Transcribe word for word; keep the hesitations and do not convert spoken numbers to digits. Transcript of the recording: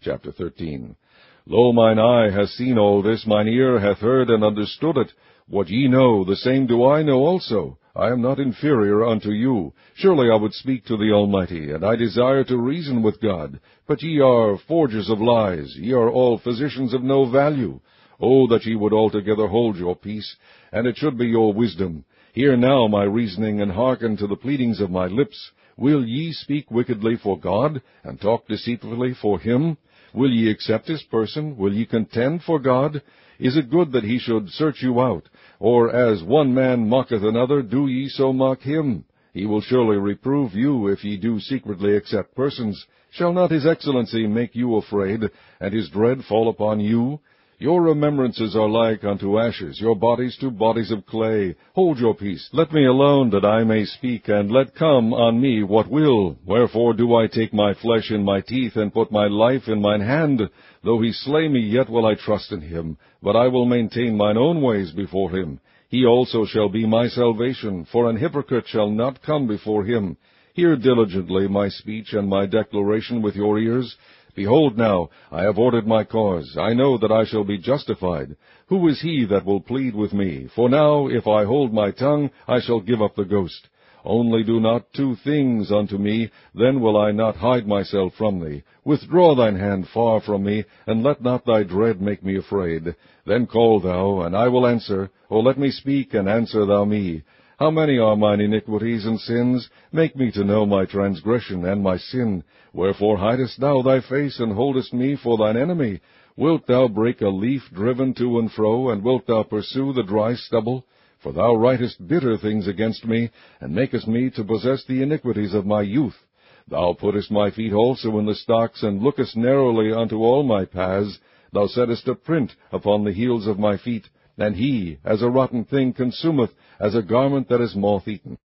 Chapter thirteen. Lo, mine eye hath seen all this, mine ear hath heard and understood it. What ye know, the same do I know also. I am not inferior unto you. Surely I would speak to the Almighty, and I desire to reason with God. But ye are forgers of lies, ye are all physicians of no value. O that ye would altogether hold your peace, and it should be your wisdom. Hear now my reasoning, and hearken to the pleadings of my lips. Will ye speak wickedly for God, and talk deceitfully for him? Will ye accept his person? Will ye contend for God? Is it good that he should search you out? Or as one man mocketh another, do ye so mock him? He will surely reprove you, if ye do secretly accept persons. Shall not his excellency make you afraid, and his dread fall upon you? Your remembrances are like unto ashes, your bodies to bodies of clay. Hold your peace, let me alone, that I may speak, and let come on me what will. Wherefore do I take my flesh in my teeth, and put my life in mine hand? Though he slay me, yet will I trust in him. But I will maintain mine own ways before him. He also shall be my salvation, for an hypocrite shall not come before him. Hear diligently my speech and my declaration with your ears. Behold now, I have ordered my cause. I know that I shall be justified. Who is he that will plead with me? For now, if I hold my tongue, I shall give up the ghost. Only do not two things unto me, then will I not hide myself from thee. Withdraw thine hand far from me, and let not thy dread make me afraid. Then call thou, and I will answer, or let me speak, and answer thou me. How many are mine iniquities and sins? Make me to know my transgression and my sin. Wherefore hidest thou thy face, and holdest me for thine enemy? Wilt thou break a leaf driven to and fro, and wilt thou pursue the dry stubble? For thou writest bitter things against me, and makest me to possess the iniquities of my youth. Thou puttest my feet also in the stocks, and lookest narrowly unto all my paths. Thou settest a print upon the heels of my feet, and he, as a rotten thing, consumeth, as a garment that is moth-eaten.